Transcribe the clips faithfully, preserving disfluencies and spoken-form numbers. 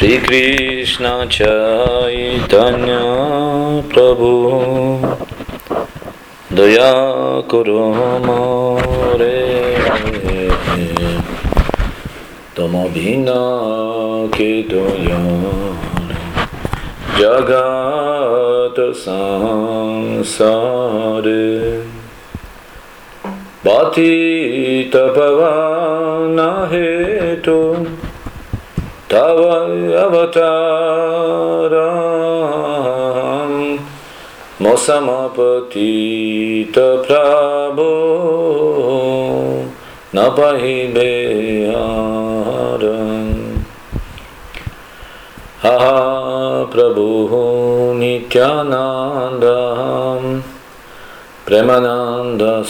Shri Krishna Chaitanya Prabhu Daya Kuru More Tama Bhina Kedoya Jagat Sansare Bhati Tapavana Hetu Tava Avataram Mosamapatita Prabhu Napahibeharam Ha Prabhu Nityanandam Premananda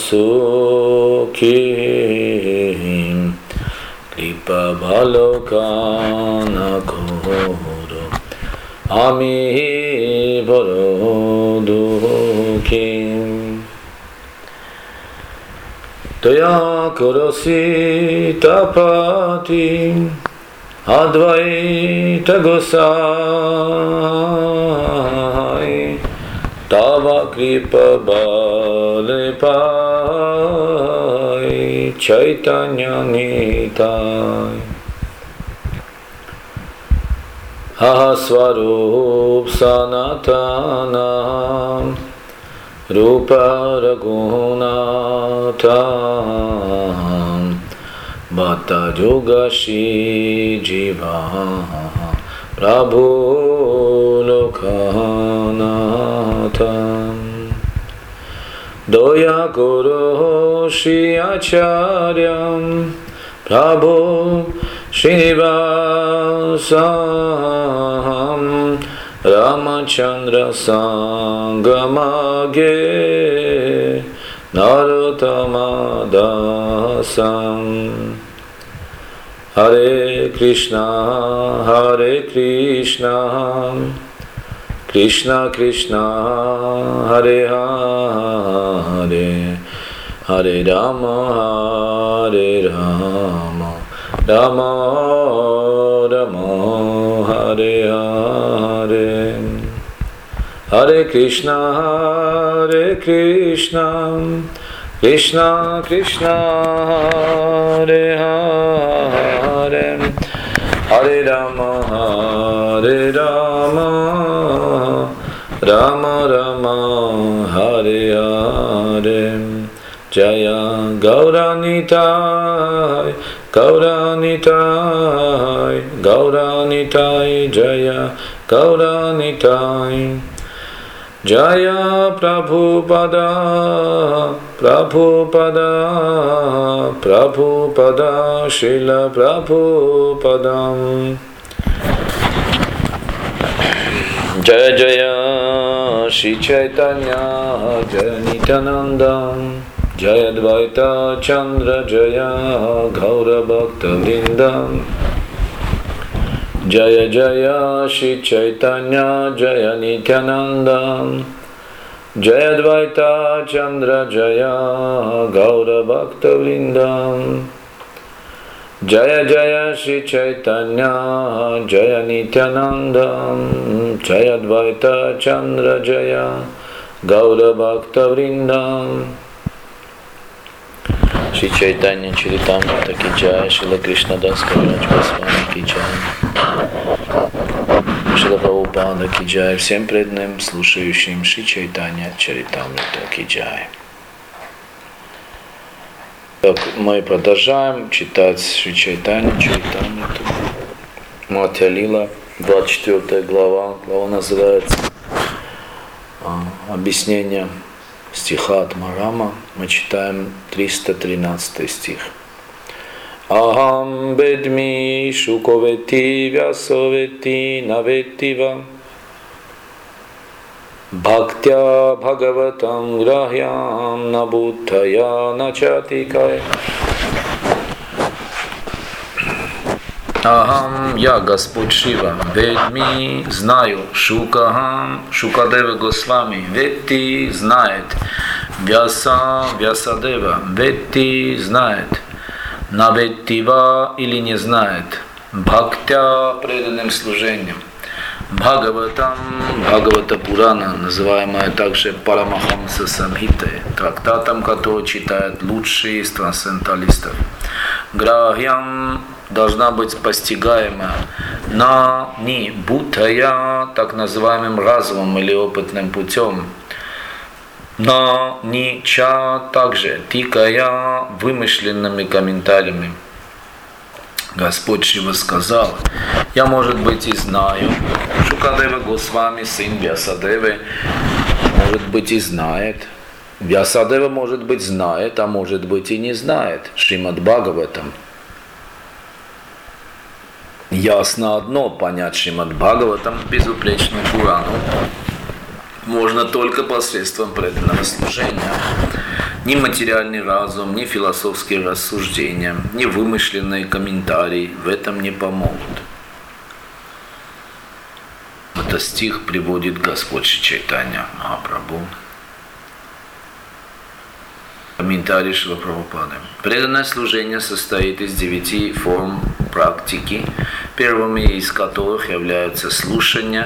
Sukhi Kripa Bhalokana Koro Ami Varodukhi Toya Korosi Tapati Advaita Gosai Tava Kripa Bale Pai Chaitanya Nitai Ahaswarup Sanatana Rupa Raghunatha Bhatta Jogashi Jiva Prabhu Lokanatham Doya Guru Shri Acharyam Prabhu Srinivasam Ramachandra Sangamage Narottama Dasam Hare Krishna, Hare Krishna, Krishna Krishna, Hare Hare, Hare Rama, Hare Rama, Rama Rama, Hare Hare, Hare Krishna, Hare Krishna, Krishna Krishna, Hare Hare, Hare Rama, Hare Rama, Rama Rama, Hare Hare. Jaya Gauranitai, Gauranitai, Gauranitai, Jaya Gauranitai. Jaya Prabhupada, Prabhupada, Prabhupada, Srila Prabhupadam. Jaya Jaya Shri Chaitanya, Jaya Nityananda, Jaya Dvaita Chandra, Jaya Gaura Bhakta Vrindam. Jaya Jaya Shri Chaitanya, Jaya Nityananda, Jaya Dvaita Chandra, Jaya Gaura Bhakta Vrindam. Jaya Jaya Shri Chaitanya, Jaya Nityananda, Jaya Dvaita Chandra, Jaya Gaura Bhakta Vrindam. Shri Chaitanya Charitamrita ki jai, Srila Krishnadas Kaviraj Goswami ki jai, Srila Prabhupada ki jai, всем преданным слушающим Шри Чайтанья Чаритамрита ки джай. Так, мы продолжаем читать Шри Чайтанья Чаритамриту. Матхья Лила, двадцать четвёртая глава. Глава называется а, «Объяснение стиха от Марама». Мы читаем триста тринадцатый стих. Ахам бедми шуковети вясовети наветива бхактя бхагаватам грахьям набудхая начатикай. Ахам, я Господь Шива, ведми, знаю, Шукахам, Шукадева Госвами, ветти, знает, Вяса, Вясадева, ветти, знает, Наветтива или не знает, Бхактя преданным служением. Бхагаватам, Бхагавата Пурана, называемая также Парамахамса Самхитой, трактатом, который читают лучшие из трансценденталистов. Грахьям должна быть постигаема на ни бутая, так называемым разумом или опытным путем, на ни ча, также тикая, вымышленными комментариями. Господь Шива сказал: я, может быть, и знаю. Шукадева Госвами, сын Вьясадевы, может быть, и знает. Вьясадева, может быть, знает, а может быть, и не знает. Шримад Бхагаватам. Ясно одно: понять Шримад Бхагаватам, безупречную Пурану, можно только посредством преданного служения. Ни материальный разум, ни философские рассуждения, ни вымышленные комментарии в этом не помогут. Это стих приводит Господь Шри Чайтанья Махапрабху. Комментарий Шрила Прабхупады. Преданное служение состоит из девяти форм практики, первыми из которых являются слушание,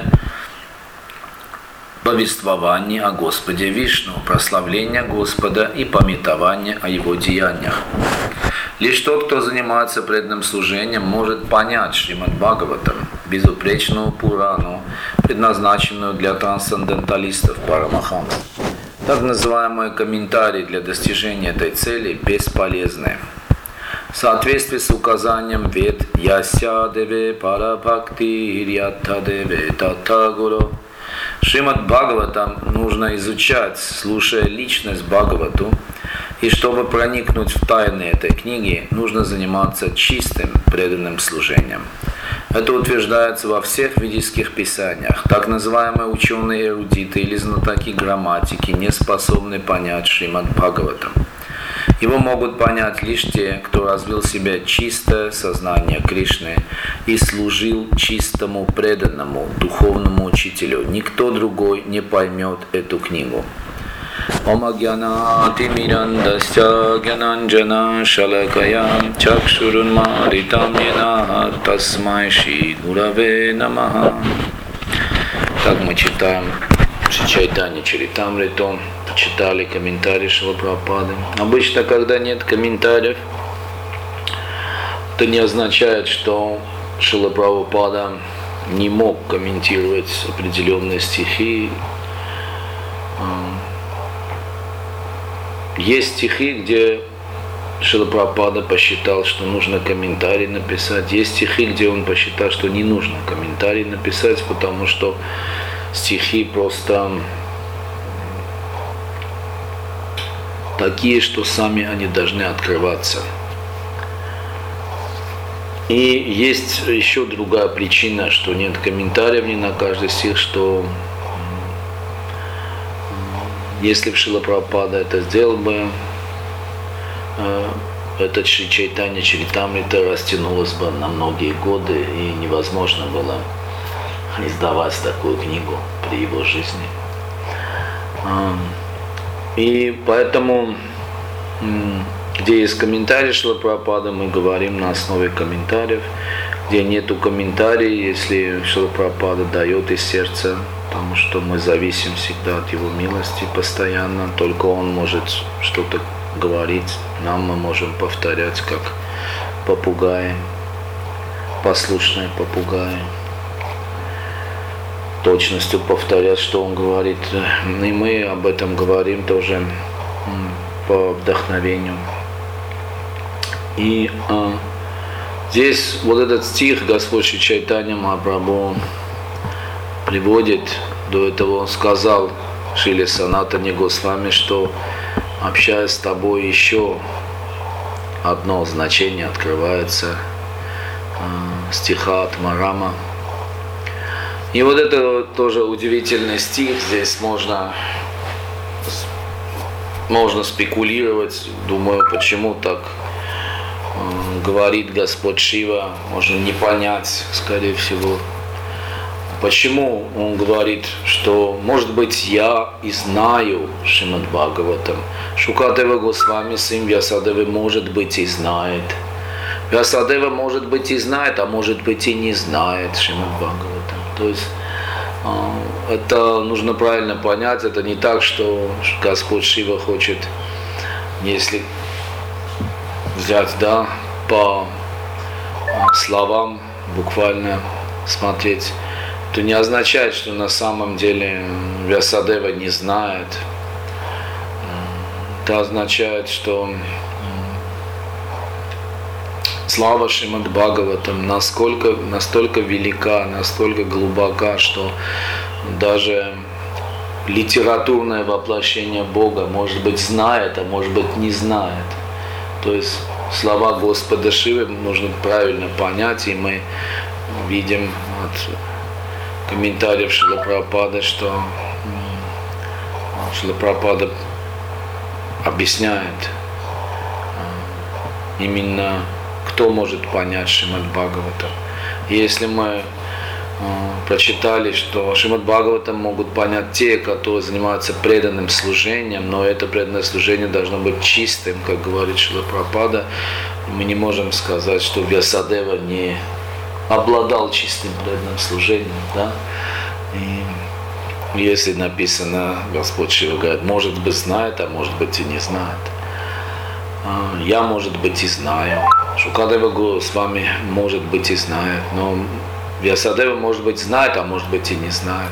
повествование о Господе Вишну, прославление Господа и памятование о Его деяниях. Лишь тот, кто занимается преданным служением, может понять Шримад Бхагаватам, безупречную Пурану, предназначенную для трансценденталистов Парамахамс. Так называемые комментарии для достижения этой цели бесполезны. В соответствии с указанием Вед «Яся деве парабхакти ирьята деве татагуру», Шримад Бхагаватам нужно изучать, слушая личность Бхагавату, и чтобы проникнуть в тайны этой книги, нужно заниматься чистым преданным служением. Это утверждается во всех ведических писаниях. Так называемые ученые-эрудиты или знатоки грамматики не способны понять Шримад Бхагаватам. Его могут понять лишь те, кто развил в себе чистое сознание Кришны и служил чистому преданному духовному учителю. Никто другой не поймет эту книгу. Ом агьянати мирандасya гьянанджана шалакая чакшурунмаритам йена тасмай шри гураве намаха. Так мы читаем Шри Чайтанья Чаритамриту, читали комментарии Шрила Прабхупады. Обычно, когда нет комментариев, это не означает, что Шрила Прабхупада не мог комментировать определенные стихи. Есть стихи, где Шрила Прабхупада посчитал, что нужно комментарий написать. Есть стихи, где он посчитал, что не нужно комментарий написать, потому что стихи просто такие, что сами они должны открываться. И есть еще другая причина, что нет комментариев ни на каждый стих, что если бы Шрила Прабхупада это сделал бы, этот Шри Чайтанья Чаритамрита растянулось бы на многие годы, и невозможно было издавать такую книгу при его жизни. И поэтому, где есть комментарии Шрила Прабхупады, мы говорим на основе комментариев. Где нету комментариев, если Шрила Прабхупада дает из сердца, потому что мы зависим всегда от его милости постоянно, только он может что-то говорить, нам мы можем повторять, как попугаи, послушные попугаи, точностью повторять, что он говорит. И мы об этом говорим тоже по вдохновению. И а, здесь вот этот стих Господь Шри Чайтанья Махапрабху приводит, до этого он сказал Шриле Санатане Госвами, что, общаясь с тобой, еще одно значение открывается э, стиха от Марама. И вот это тоже удивительный стих. Здесь можно, можно спекулировать, думаю, почему так э, говорит Господь Шива, можно не понять, скорее всего. Почему он говорит, что, может быть, я и знаю Шримад Бхагаватам. Шукадева Госвами, сын Вьясадевы, может быть, и знает. Вьясадева, может быть, и знает, а может быть, и не знает Шримад Бхагаватам. То есть это нужно правильно понять. Это не так, что Господь Шива хочет, если взять, да, по словам буквально смотреть, то не означает, что на самом деле Вьясадева не знает. Это означает, что слава Шримад Бхагаватам насколько, настолько велика, настолько глубока, что даже литературное воплощение Бога, может быть, знает, а может быть, не знает. То есть слова Господа Шивы нужно правильно понять, и мы видим от комментариев Шрила Прабхупады, что Шрила Прабхупада объясняет именно, кто может понять Шримад Бхагаватам. Если мы прочитали, что Шримад Бхагаватам могут понять те, которые занимаются преданным служением, но это преданное служение должно быть чистым, как говорит Шрила Прабхупада. Мы не можем сказать, что Вьясадева не обладал чистым преданным служением. Да? И если написано, Господь Шива говорит, может быть знает, а может быть и не знает. Я, может быть, и знаю. Шукадева Госвами, может быть, и знает, но Вьясадева, может быть, знает, а может быть, и не знает.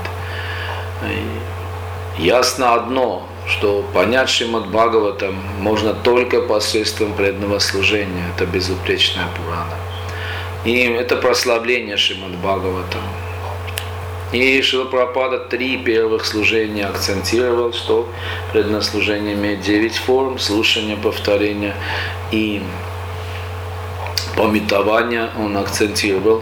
И ясно одно, что понять Шримад Бхагаватам можно только посредством преданного служения. Это безупречная Пурана. И это прославление Шримад Бхагаватам. И Шрила Прабхупада три первых служения акцентировал, что преданное служение имеет девять форм: слушание, повторение и памятование. Он акцентировал.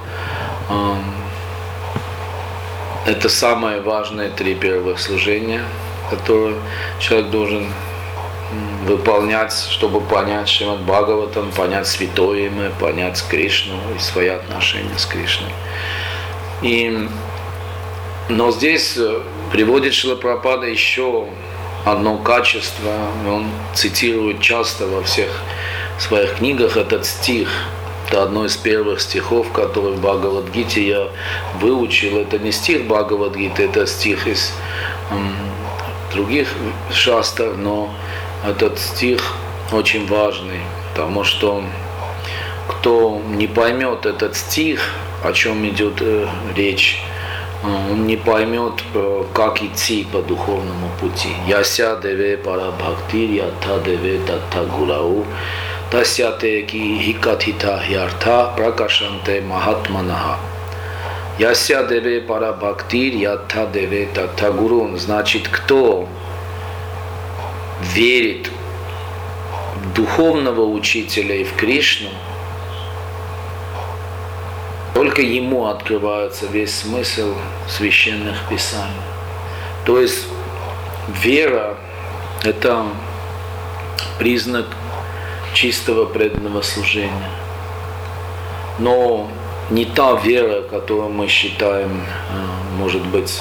Это самые важные три первых служения, которые человек должен выполнять, чтобы понять Шримад Бхагаватам, понять святое имя, понять Кришну и свои отношения с Кришной. И Но здесь приводит Шрила Прабхупада еще одно качество, он цитирует часто во всех своих книгах этот стих. Это одно из первых стихов, который в Бхагавад-гите я выучил. Это не стих Бхагавад-гиты, это стих из м, других шастр, но этот стих очень важный, потому что кто не поймет этот стих, о чем идет э, речь, он не поймет, как идти по духовному пути. Яся деве пара бхактир, ята деве датта гурау, тасяте ки хикатхита хьяртха пракашанте махатманаха. Яся деве пара бхактир, ята деве датта гуру. Значит, кто верит в духовного учителя и в Кришну, только ему открывается весь смысл священных писаний. То есть вера – это признак чистого преданного служения. Но не та вера, которую мы считаем, может быть,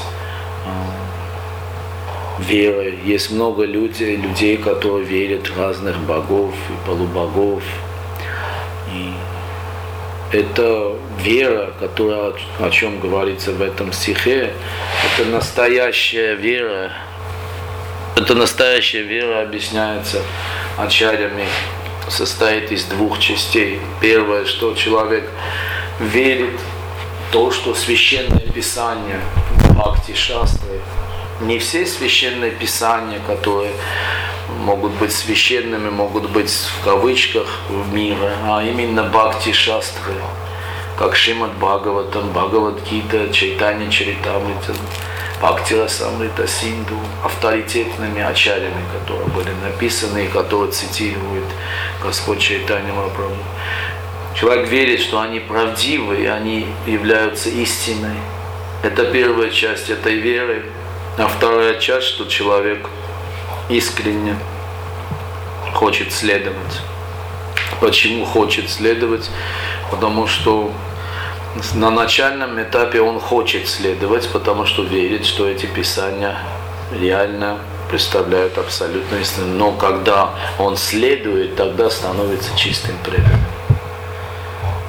верой. Есть много людей, людей, которые верят в разных богов и полубогов. И это вера, которая, о чем говорится в этом стихе, это настоящая вера. Это настоящая вера объясняется ачарьями, состоит из двух частей. Первое, что человек верит в то, что священное писание, бхакти-шастры, не все священные писания, которые могут быть священными, могут быть в кавычках в мире, а именно бхакти-шастры, как Шримад Бхагаватам, Бхагавад-гита, Чайтанья Чаритамрита, Бхакти-расамрита Синду, авторитетными ачарьями, которые были написаны и которые цитирует Господь Чайтанья Махапрабху. Человек верит, что они правдивы и они являются истиной. Это первая часть этой веры. А вторая часть, что человек искренне хочет следовать. Почему хочет следовать? Потому что на начальном этапе он хочет следовать, потому что верит, что эти писания реально представляют абсолютную истину. Но когда он следует, тогда становится чистым преданным.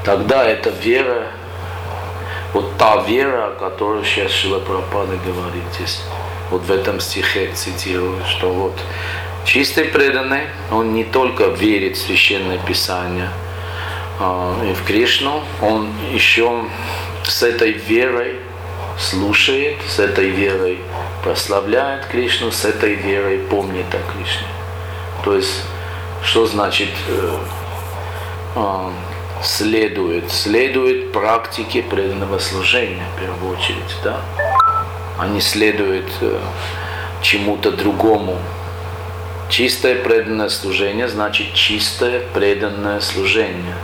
тогда эта вера, вот та вера, о которой сейчас Шрила Прабхупада говорит здесь, вот в этом стихе цитирую, что вот чистый преданный, он не только верит в Священное Писание э, и в Кришну, он еще с этой верой слушает, с этой верой прославляет Кришну, с этой верой помнит о Кришне. То есть, что значит э, э, следует? Следует практике преданного служения, в первую очередь, да? А не следует э, чему-то другому. Чистое преданное служение значит чистое преданное служение.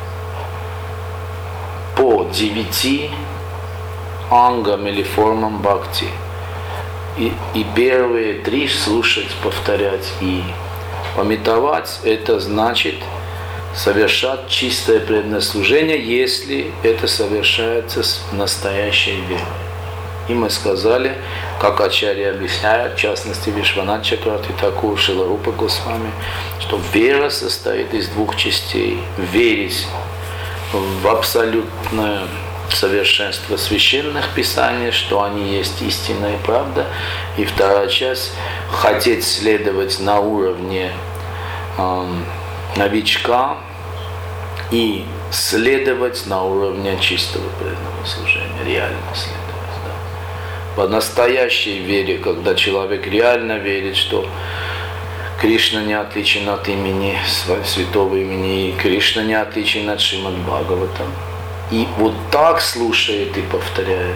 По девяти ангам или формам бхакти. И, и первые три слушать, повторять и памятовать, это значит совершать чистое преданное служение, если это совершается с настоящей верой. И мы сказали, как Ачарья объясняет, в частности Вишванат Чакраварти Такур, Шрила Рупа Госвами, что вера состоит из двух частей. Верить в абсолютное совершенство священных писаний, что они есть истинная правда. И вторая часть – хотеть следовать на уровне э, новичка и следовать на уровне чистого преданного служения, реально следовать. Да. По настоящей вере, когда человек реально верит, что Кришна не отличен от имени, святого имени, и Кришна не отличен от Шримад Бхагаватам. И вот так слушает и повторяет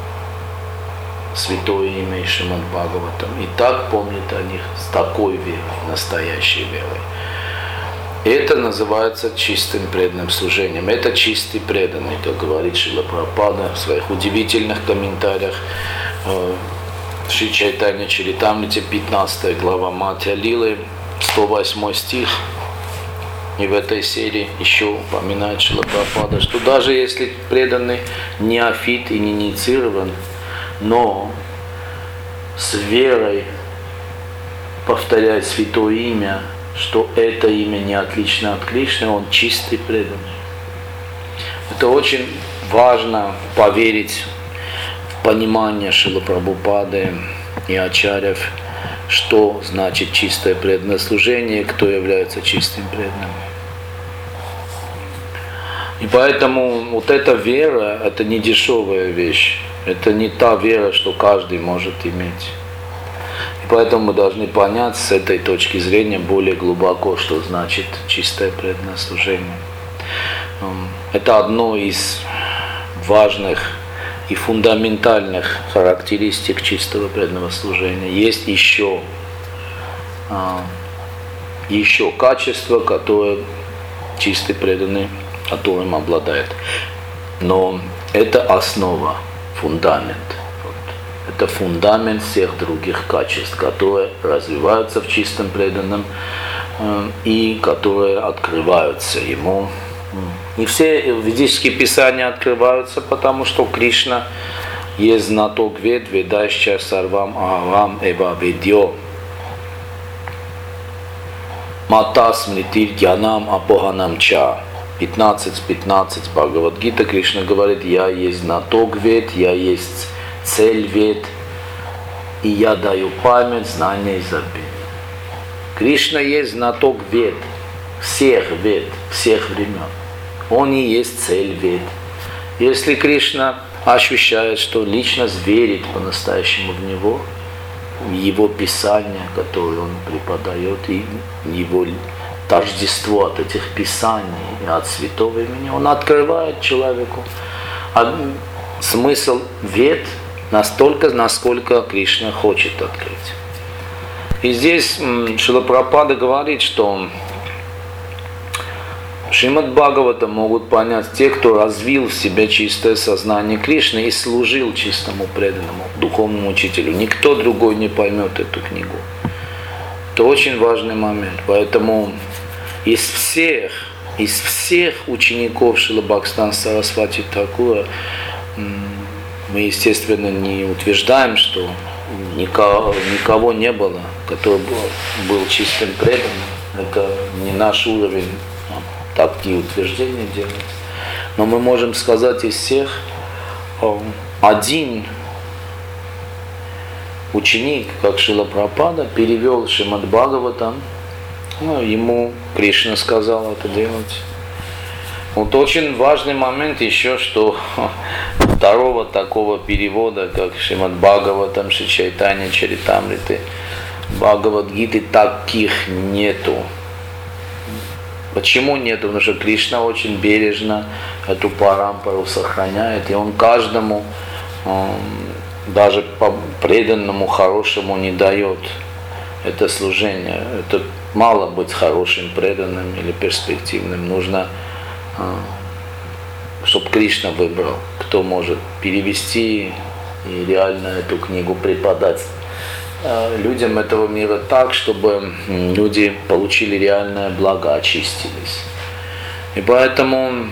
святое имя и Шримад Бхагаватам. И так помнит о них с такой верой, настоящей верой. Это называется чистым преданным служением. Это чистый преданный, как говорит Шрила Прабхупада в своих удивительных комментариях в Шри Чайтанья Чаритамрите, пятнадцатая глава Матхья Лилы, сто восьмой стих. И в этой серии еще упоминает Шрила Прабхупада, что даже если преданный неофит и не инициирован, но с верой повторяет святое имя, что это имя не отлично от Кришны, он чистый преданный. Это очень важно поверить в понимание Шрилы Прабхупады и Ачарьев, что значит чистое преданное служение, кто является чистым преданным. И поэтому вот эта вера, это не дешевая вещь, это не та вера, что каждый может иметь. И поэтому мы должны понять с этой точки зрения более глубоко, что значит чистое преданное служение. Это одно из важных и фундаментальных характеристик чистого преданного служения. Есть еще, еще качество, которое чистый преданный, которым обладает. Но это основа, фундамент. Это фундамент всех других качеств, которые развиваются в чистом преданном и которые открываются ему. И все ведические писания открываются, потому что Кришна есть знаток вед, ведающий сарвам ахам эва ведьо. Мата смритир гьянам апоханам ча. пятнадцать пятнадцать Бхагавад-гита Кришна говорит: я есть знаток вед, я есть цель вед, и я даю память, знания и забвение. Кришна есть знаток вед, всех вед, всех времен. Он и есть цель вед. Если Кришна ощущает, что личность верит по-настоящему в Него, в Его Писания, которые Он преподает, и Его тождество от этих Писаний, от святого имени, Он открывает человеку смысл вед настолько, насколько Кришна хочет открыть. И здесь Шрила Прабхупада говорит, что Шримад Бхагавата могут понять те, кто развил в себе чистое сознание Кришны и служил чистому преданному духовному учителю. Никто другой не поймет эту книгу. Это очень важный момент. Поэтому из всех, из всех учеников Шрилы Бхактисиданта Сарасвати Тхакура мы, естественно, не утверждаем, что никого, никого не было, который был, был чистым преданным. Это не наш уровень. Так и утверждение делается. Но мы можем сказать из всех, один ученик, как Шрила Прабхупада, перевел Шримад Бхагаватам, ну, ему Кришна сказал это делать. Вот очень важный момент еще, что второго такого перевода, как Шримад Бхагаватам, Шри Чайтанья Чаритамриты, Бхагавад-гиты, таких нету. Почему нету? Потому что Кришна очень бережно эту парампару сохраняет, и он каждому, даже по преданному, хорошему не дает это служение. Это мало быть хорошим, преданным или перспективным. Нужно, чтобы Кришна выбрал, кто может перевести и реально эту книгу преподать людям этого мира так, чтобы люди получили реальное благо, очистились. И поэтому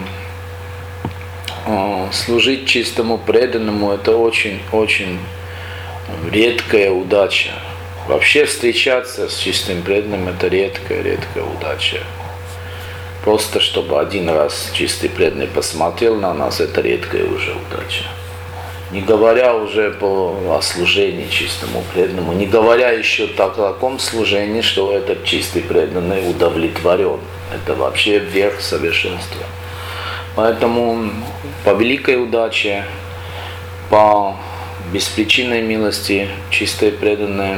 служить чистому преданному — это очень-очень редкая удача. Вообще встречаться с чистым преданным — это редкая-редкая удача. Просто чтобы один раз чистый преданный посмотрел на нас — это редкая уже удача. Не говоря уже по, о служении чистому преданному, не говоря еще о таком служении, что этот чистый преданный удовлетворен. Это вообще верх совершенства. Поэтому по великой удаче, по беспричинной милости, чистые преданные,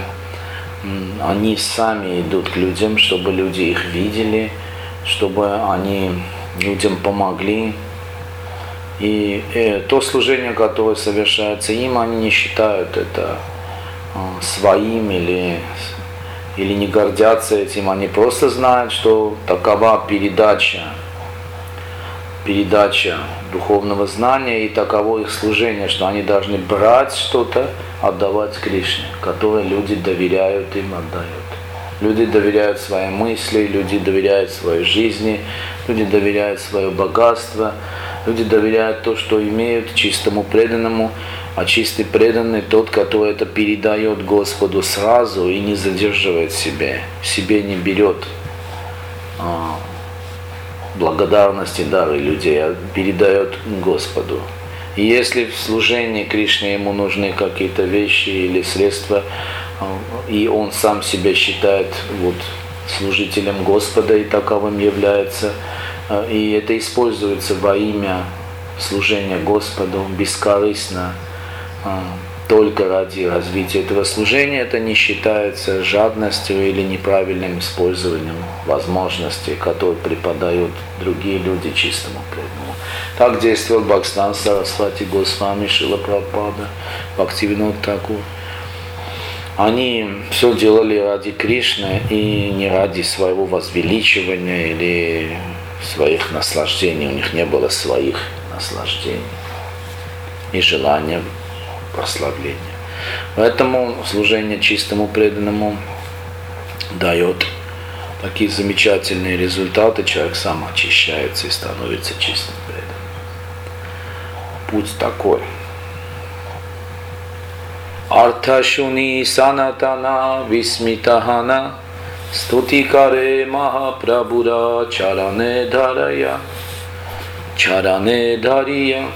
они сами идут к людям, чтобы люди их видели, чтобы они людям помогли. И э, то служение, которое совершается им, они не считают это э, своим или, или не гордятся этим. Они просто знают, что такова передача, передача духовного знания и таково их служение, что они должны брать что-то, отдавать Кришне, которое люди доверяют им, отдают. Люди доверяют свои мысли, люди доверяют своей жизни, люди доверяют свое богатство. Люди доверяют то, что имеют, чистому преданному, а чистый преданный тот, который это передает Господу сразу и не задерживает себе, себе не берет а, благодарности, дары людей, а передает Господу. И если в служении Кришне ему нужны какие-то вещи или средства, а, и он сам себя считает вот, служителем Господа и таковым является, и это используется во имя служения Господу бескорыстно, только ради развития этого служения, это не считается жадностью или неправильным использованием возможностей, которые преподают другие люди чистому преданному. Так действовал Бхактисиданта Сарасвати Госвами, Шрила Прабхупада, Бхактивинода Тхакур. Они все делали ради Кришны и не ради своего возвеличивания или своих наслаждений. У них не было своих наслаждений и желания прославления. Поэтому служение чистому преданному дает такие замечательные результаты. Человек сам очищается и становится чистым преданным. Путь такой. Арташуни санатана висмитахана Стутикаре Махапрабхура Чаране Дharaya Чаране Дария.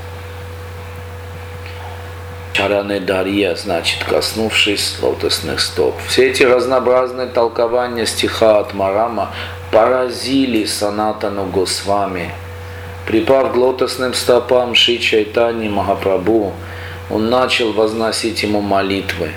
Чаране Дария значит коснувшись лотосных стоп. Все эти разнообразные толкования стиха от Марама поразили Санатану Госвами. Припав к лотосным стопам Шри Чайтаньи Махапрабху, он начал возносить ему молитвы.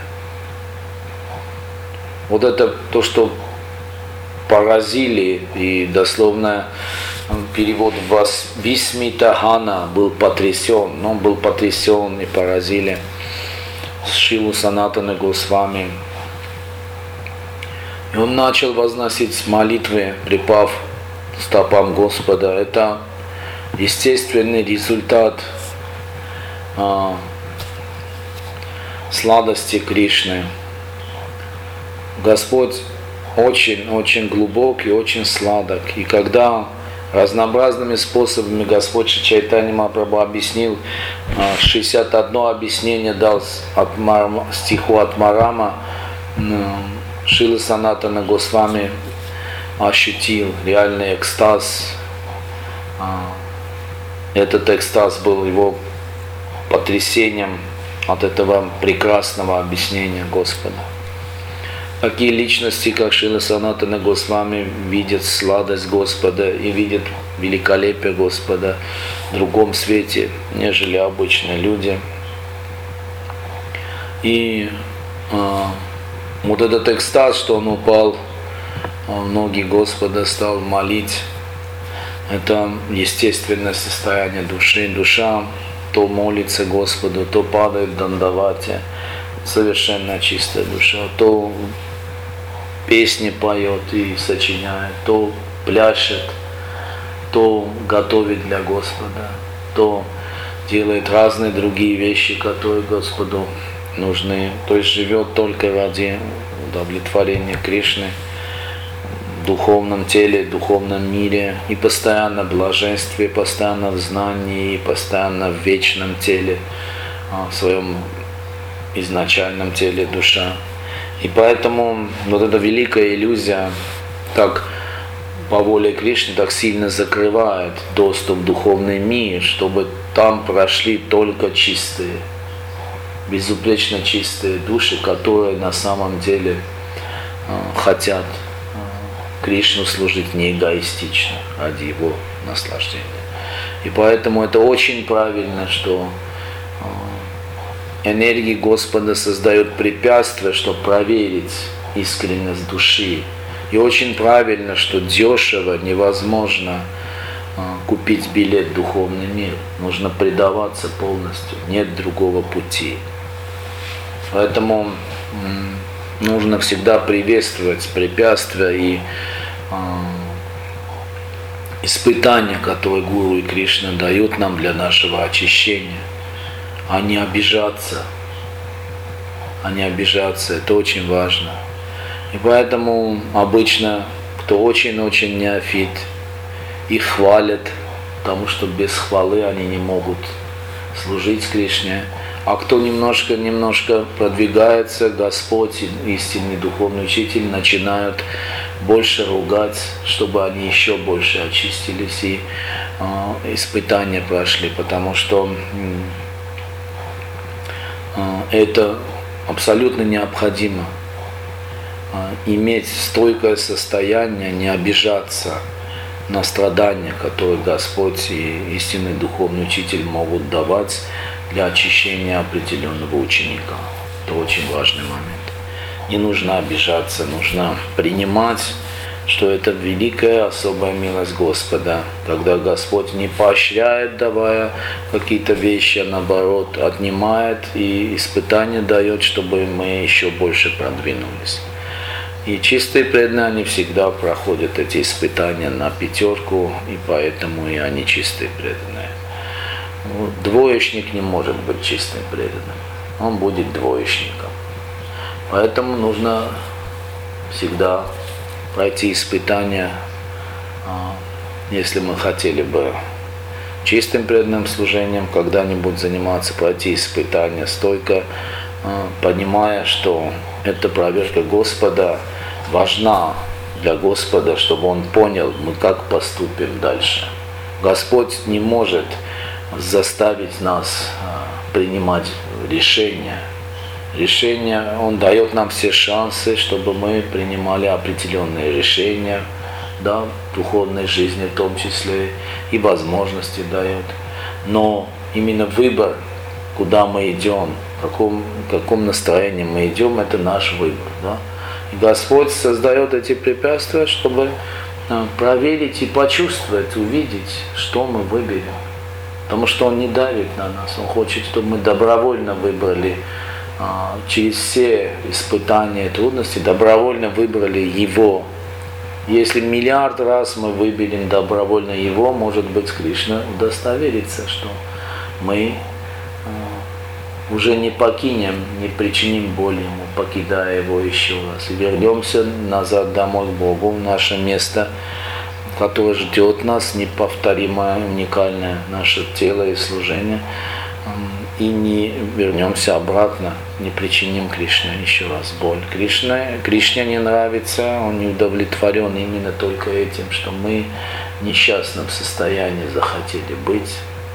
Вот это то, что поразили, и дословно перевод Висмитахана был потрясен, но он был потрясен и поразили Шрилу Санатана Госвами. И он начал возносить молитвы, припав к стопам Господа. Это естественный результат а, сладости Кришны. Господь очень-очень глубок и очень сладок. И когда разнообразными способами Господь Шри Чайтанья Махапрабху объяснил, шестьдесят одно объяснение дал от Марама, стиху от Марама, Шрила Санатана Госвами ощутил реальный экстаз этот экстаз был его потрясением от этого прекрасного объяснения Господа. Такие личности, как Шрила Санатана Госвами, видят сладость Господа и видят великолепие Господа в другом свете, нежели обычные люди. И э, вот этот экстаз, что он упал в ноги Господа, стал молить, это естественное состояние души. Душа то молится Господу, то падает в дандавате, совершенно чистая душа, то песни поет и сочиняет, то пляшет, то готовит для Господа, то делает разные другие вещи, которые Господу нужны. То есть живет только ради удовлетворения Кришны в духовном теле, в духовном мире, и постоянно в блаженстве, постоянно в знании, и постоянно в вечном теле, в своем изначальном теле душа. И поэтому вот эта великая иллюзия так по воле Кришны так сильно закрывает доступ в духовный мир, чтобы там прошли только чистые, безупречно чистые души, которые на самом деле э, хотят э, Кришну служить не эгоистично, ради его наслаждения. И поэтому это очень правильно, что э, энергии Господа создают препятствия, чтобы проверить искренность души. И очень правильно, что дешево невозможно э, купить билет в духовный мир. Нужно предаваться полностью. Нет другого пути. Поэтому э, нужно всегда приветствовать препятствия и э, испытания, которые Гуру и Кришна дают нам для нашего очищения. А не обижаться. А не обижаться. Это очень важно. И поэтому обычно, кто очень-очень неофит, их хвалят, потому что без хвалы они не могут служить Кришне. А кто немножко-немножко продвигается, Господь, истинный духовный учитель, начинают больше ругать, чтобы они еще больше очистились и э, испытания прошли, потому что э, это абсолютно необходимо. Иметь стойкое состояние, не обижаться на страдания, которые Господь и истинный духовный учитель могут давать для очищения определенного ученика. Это очень важный момент. Не нужно обижаться, нужно принимать, что это великая особая милость Господа, когда Господь не поощряет, давая какие-то вещи, а наоборот отнимает и испытания дает, чтобы мы еще больше продвинулись. И чистые преданные, они всегда проходят эти испытания на пятерку, и поэтому и они чистые преданные. Двоечник не может быть чистым преданным, он будет двоечником. Поэтому нужно всегда пройти испытания, если мы хотели бы чистым преданным служением когда-нибудь заниматься, пройти испытания стойко, понимая, что эта проверка Господа важна для Господа, чтобы Он понял, мы как поступим дальше. Господь не может заставить нас принимать решения. Решения, Он дает нам все шансы, чтобы мы принимали определенные решения, да, в духовной жизни в том числе, и возможности дает. Но именно выбор, куда мы идем, в каком, в каком настроении мы идем, это наш выбор. Да? И Господь создает эти препятствия, чтобы проверить и почувствовать, увидеть, что мы выберем. Потому что Он не давит на нас, Он хочет, чтобы мы добровольно выбрали через все испытания и трудности, добровольно выбрали Его. Если миллиард раз мы выберем добровольно Его, может быть, Кришна удостоверится, что мы уже не покинем, не причиним боли Ему, покидая Его еще раз. И вернемся назад домой к Богу, в наше место, которое ждет нас, неповторимое, уникальное наше тело и служение. И не вернемся обратно, не причиним Кришне еще раз боль. Кришне, Кришне не нравится, Он не удовлетворен именно только этим, что мы в несчастном состоянии захотели быть,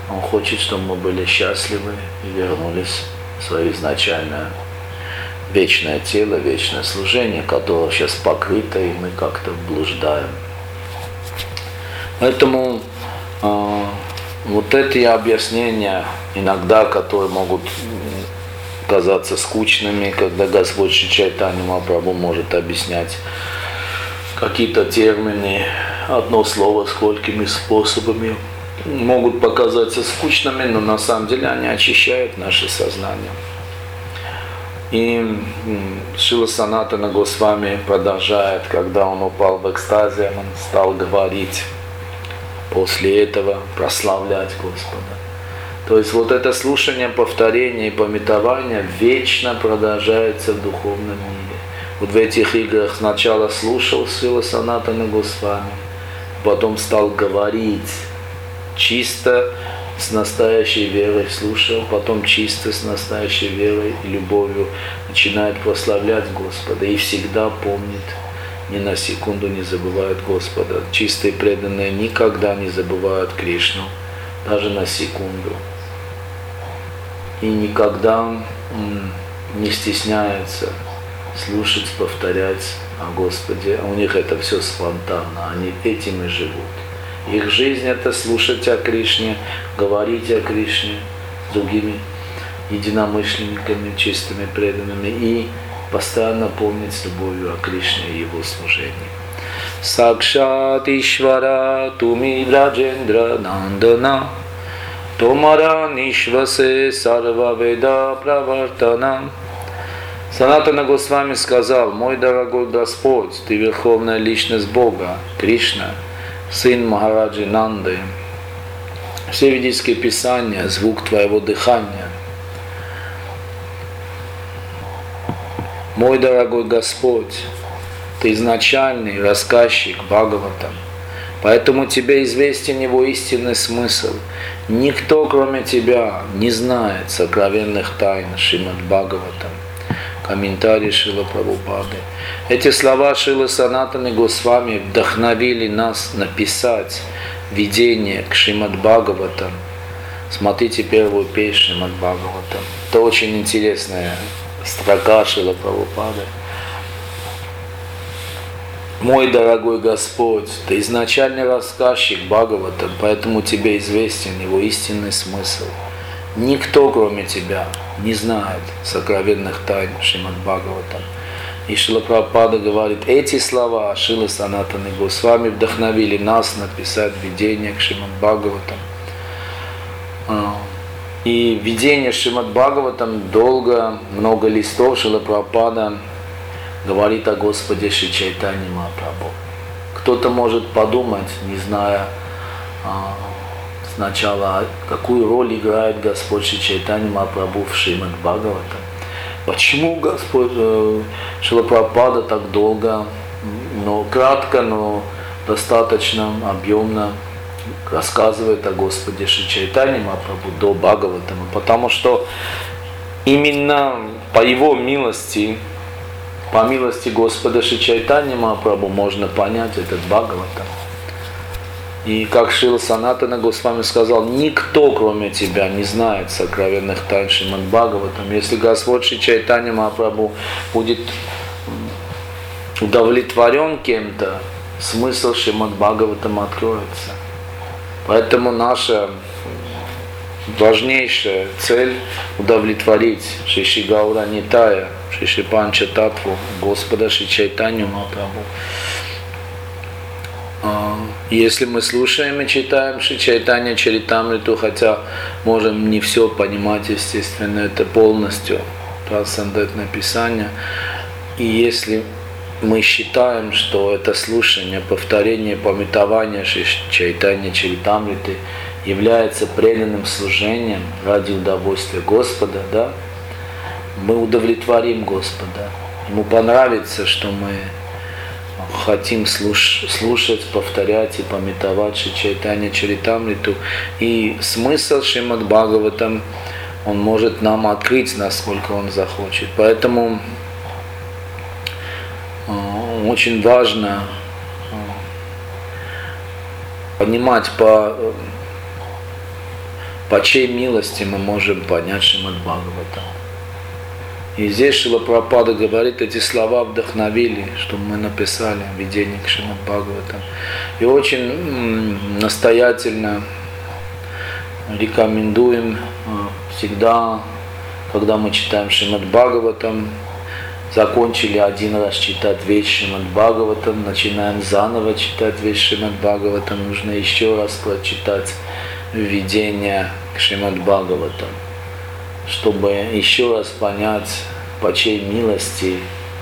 Он хочет, чтобы мы были счастливы и вернулись в свое изначальное вечное тело, вечное служение, которое сейчас покрыто, и мы как-то блуждаем. Поэтому э, вот эти объяснения, иногда, которые могут казаться скучными, когда Господь Шри Чайтанья Махапрабху может объяснять какие-то термины, одно слово сколькими способами, могут показаться скучными, но на самом деле они очищают наше сознание. И Шрила Санатана Госвами продолжает, когда он упал в экстазе, он стал говорить после этого, прославлять Господа. То есть вот это слушание, повторение и памятование вечно продолжается в духовном мире. Вот в этих играх сначала слушал Шрила Санатана Госвами, потом стал говорить чисто, с настоящей верой слушал, потом чисто с настоящей верой и любовью начинает прославлять Господа и всегда помнит, ни на секунду не забывает Господа. Чистые преданные никогда не забывают Кришну, даже на секунду. И никогда м, не стесняются слушать, повторять о Господе. У них это все спонтанно, они этим и живут. Их жизнь – это слушать о Кришне, говорить о Кришне с другими единомышленниками, чистыми преданными и постоянно помнить с любовью о Кришне и его служении. Сакшат Ишвара Туми Враджендра Нандана Томара Нишвасе Сарва Веда Правартана. Санатана Госвами сказал: мой дорогой Господь, ты верховная личность Бога, Кришна, сын Махараджи Нанды. Все ведические писания, звук твоего дыхания. Мой дорогой Господь, ты изначальный рассказчик Бхагаватам, поэтому тебе известен его истинный смысл. Никто, кроме тебя, не знает сокровенных тайн Шримад Бхагаватам. Комментарий Шрила Прабхупады. Эти слова Шрилы Санатаны Госвами вдохновили нас написать видение к Шримад Бхагаватам. Смотрите первую песню Шримад Бхагаватам. Это очень интересная строка Шрила Прабхупады. Мой дорогой Господь, ты изначальный рассказчик Бхагаватам, поэтому тебе известен его истинный смысл. Никто, кроме тебя, не знает сокровенных тайн Шримад Бхагаватам. И Шрила Прабхупада говорит, эти слова Шрилы Санатаны Госвами вдохновили нас написать видение к Шримад Бхагаватам. И видение Шримад Бхагаватам долго, много листов Шрила Прабхупада говорит о Господе Шри Чайтанье Махапрабху. Кто-то может подумать, не зная сначала, какую роль играет Господь Шри Чайтанье Махапрабху в Шримад Бхагаватам. Почему Господь Шрила Прабхупада так долго, но кратко, но достаточно объемно рассказывает о Господе Шри Чайтанье Махапрабху до Бхагаватама? Потому что именно по его милости, по милости Господа Шри Чайтанье Махапрабху можно понять этот Бхагаватам. И как Шрила Санатана Госвами сказал, никто, кроме тебя, не знает сокровенных тайн Шримад Бхагаватам. Если Господь Шри Чайтанье Махапрабху будет удовлетворен кем-то, смысл Шримад Бхагаватам откроется. Поэтому наша важнейшая цель удовлетворить Шри Шри Гаура Нитая, Шри Шри Панча Татву, Господа Шри Чайтанью Махапрабху. Если мы слушаем и читаем Шри Чайтанья Чаритамриту, хотя можем не все понимать, естественно, это полностью трансцендентное писание, и если мы считаем, что это слушание, повторение, памятование Шри Чайтанья Чаритамриты является преданным служением ради удовольствия Господа, да, мы удовлетворим Господа. Ему понравится, что мы хотим слуш- слушать, повторять и памятовать Шри Чайтанья Чаритамриту. И смысл Шримад Бхагаватам он может нам открыть, насколько он захочет. Поэтому э, очень важно э, понимать по по чьей милости мы можем понять Шримад Бхагаватам. И здесь Шрила Прабхупада говорит, эти слова вдохновили, чтобы мы написали введение к Шримад Бхагаватам. И очень настоятельно рекомендуем всегда, когда мы читаем Шримад Бхагаватам, закончили один раз читать весь Шримад Бхагаватам, начинаем заново читать весь Шримад Бхагаватам, нужно еще раз прочитать введение к Шримад Бхагаватам, чтобы еще раз понять, по чьей милости,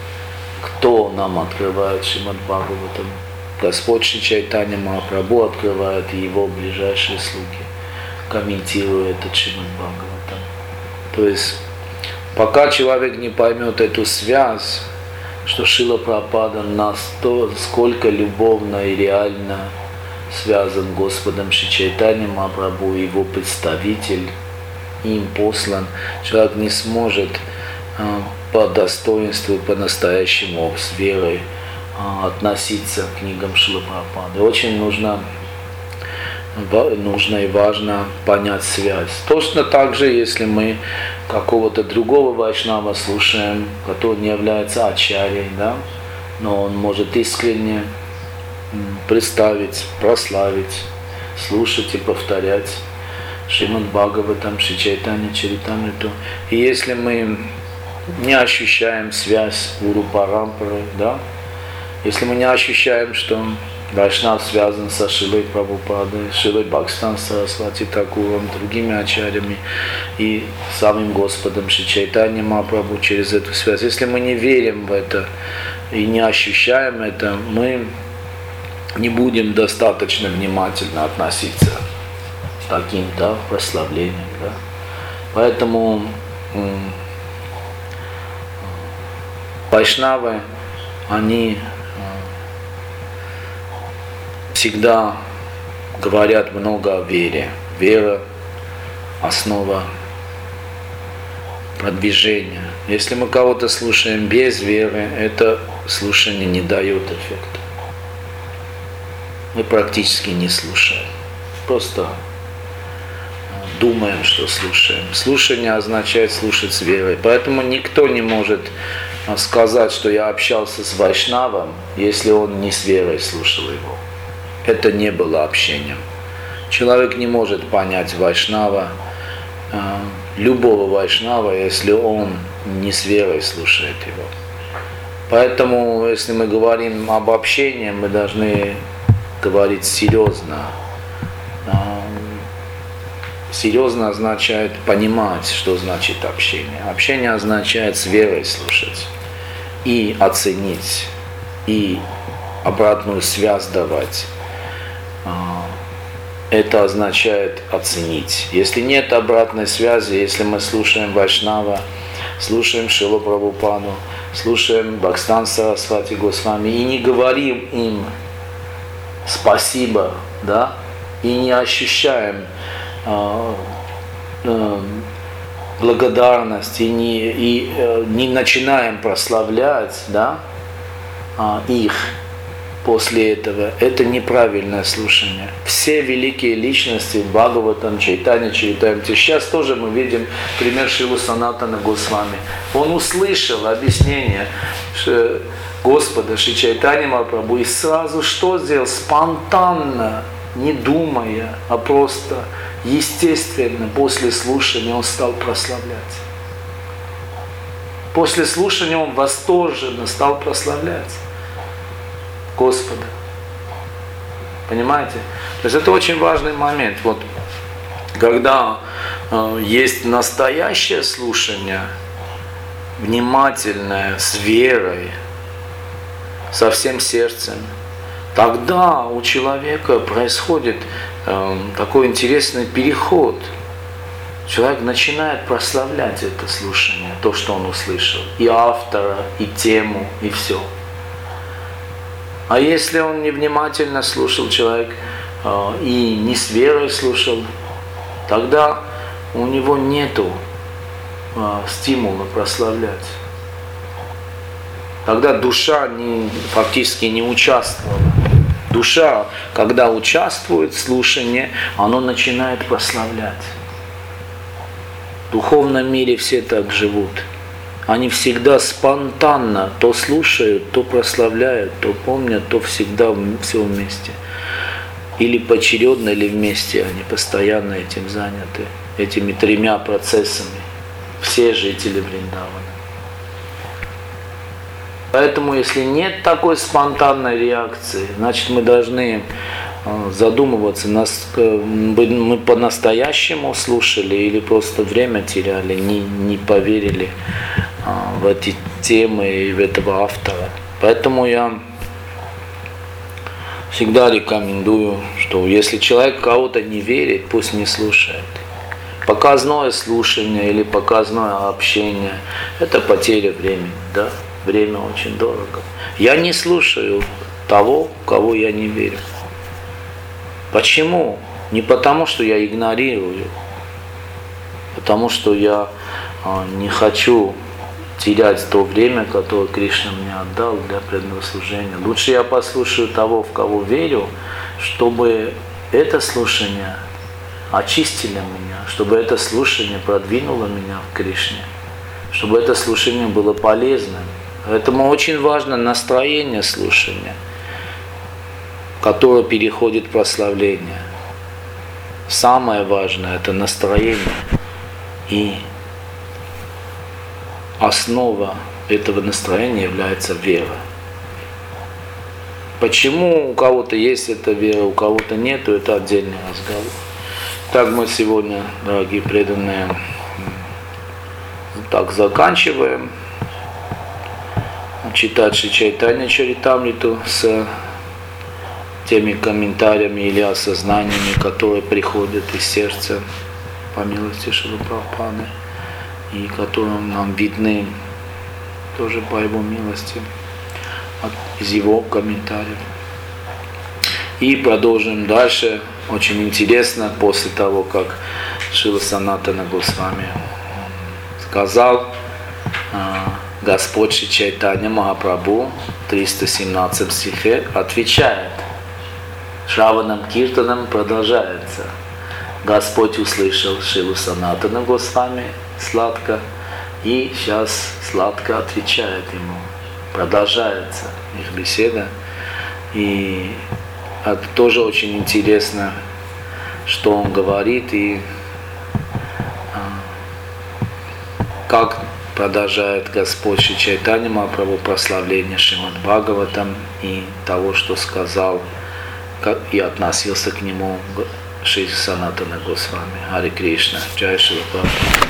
кто нам открывает Шримад Бхагаватам. Господь Шри Чайтанья Махапрабху открывает, и его ближайшие слуги комментируют этот Шримад Бхагаватам. То есть, пока человек не поймет эту связь, что Шрила Прабхупада насколько любовно и реально связан Господом Шри Чайтанья Махапрабху, его представитель, им послан, человек не сможет а, по достоинству, по-настоящему с верой а, относиться к книгам Шрилы Прабхупады. Очень нужно, нужно и важно понять связь. Точно так же, если мы какого-то другого вайшнава слушаем, который не является ачарьей, да, но он может искренне представить, прославить, слушать и повторять Шримад Бхагаватам, Шри Чайтанья Чаритамриту. И если мы не ощущаем связь Гуру Парампары, да, если мы не ощущаем, что Вайшнав связан со Шрилой Прабхупадой, Шрилой Бхактистан Сарасвати Такуром, другими ачарьями и самим Господом Шри Чайтанья Махапрабху через эту связь, если мы не верим в это и не ощущаем это, мы не будем достаточно внимательно относиться к таким, да, прославлениям. Да. Поэтому м- вайшнавы, они всегда говорят много о вере. Вера – основа продвижения. Если мы кого-то слушаем без веры, это слушание не дает эффекта. Мы практически не слушаем. Просто думаем, что слушаем. Слушание означает слушать с верой. Поэтому никто не может сказать, что я общался с вайшнавом, если он не с верой слушал его. Это не было общением. Человек не может понять вайшнава, любого вайшнава, если он не с верой слушает его. Поэтому, если мы говорим об общении, мы должны говорить серьезно. Серьезно означает понимать, что значит общение. Общение означает с верой слушать и оценить, и обратную связь давать. Это означает оценить. Если нет обратной связи, если мы слушаем Вайшнава, слушаем Шрилу Прабхупаду, слушаем Бхактистан Сарасвати Госвами и не говорим им спасибо, да, и не ощущаем э, э, благодарность, и не, и, э, не начинаем прославлять, да, э, их после этого, это неправильное слушание. Все великие личности, Бхагаватам, Чайтанья Чаритамриту, сейчас тоже мы видим пример Шрилы Санатана Госвами. Он услышал объяснение Господа Шри Чайтанья Махапрабху и сразу что сделал? Спонтанно, не думая, а просто естественно, после слушания он стал прославлять. После слушания он восторженно стал прославлять Господа. Понимаете? То есть это очень важный момент. Вот, когда э, есть настоящее слушание, внимательное, с верой, со всем сердцем, тогда у человека происходит э, такой интересный переход. Человек начинает прославлять это слушание, то, что он услышал, и автора, и тему, и все. А если он невнимательно слушал человек э, и не с верой слушал, тогда у него нету э, стимула прославлять. Тогда душа не, фактически не участвовала. Душа, когда участвует в слушании, она начинает прославлять. В духовном мире все так живут. Они всегда спонтанно то слушают, то прославляют, то помнят, то всегда все вместе. Или поочередно, или вместе. Они постоянно этим заняты, этими тремя процессами. Все жители Вриндавана. Поэтому, если нет такой спонтанной реакции, значит, мы должны задумываться, мы по-настоящему слушали или просто время теряли, не, не поверили в эти темы и в этого автора. Поэтому я всегда рекомендую, что если человек кого-то не верит, пусть не слушает. Показное слушание или показное общение – это потеря времени, да? Время очень дорого. Я не слушаю того, кого я не верю. Почему? Не потому, что я игнорирую, потому что я а, не хочу терять то время, которое Кришна мне отдал для преданного служения. Лучше я послушаю того, в кого верю, чтобы это слушание очистило меня, чтобы это слушание продвинуло меня в Кришне, чтобы это слушание было полезным. Поэтому очень важно настроение слушания, которое переходит в прославление. Самое важное – это настроение. И основа этого настроения является вера. Почему у кого-то есть эта вера, у кого-то нету, это отдельный разговор. Так мы сегодня, дорогие преданные, так заканчиваем читать Шри Чайтанья Чаритамриту с теми комментариями или осознаниями, которые приходят из сердца по милости Шрилы Прабхупады и которые нам видны тоже по его милости из его комментариев. И продолжим дальше. Очень интересно, после того, как Шрила Санатана Госвами сказал, Господь Шри Чайтанья Махапрабху в триста семнадцатом стихе отвечает. Шраванам Киртанам продолжается. Господь услышал Шрилу Санатана Госвами сладко и сейчас сладко отвечает ему. Продолжается их беседа. И это тоже очень интересно, что он говорит и как продолжает Господь Шри Чайтанья Махапрабху прославление Шримад Бхагаватам и того, что сказал как и относился к нему Шри Санатана Госвами. Харе Кришна. Джай Шрила Прабхупада.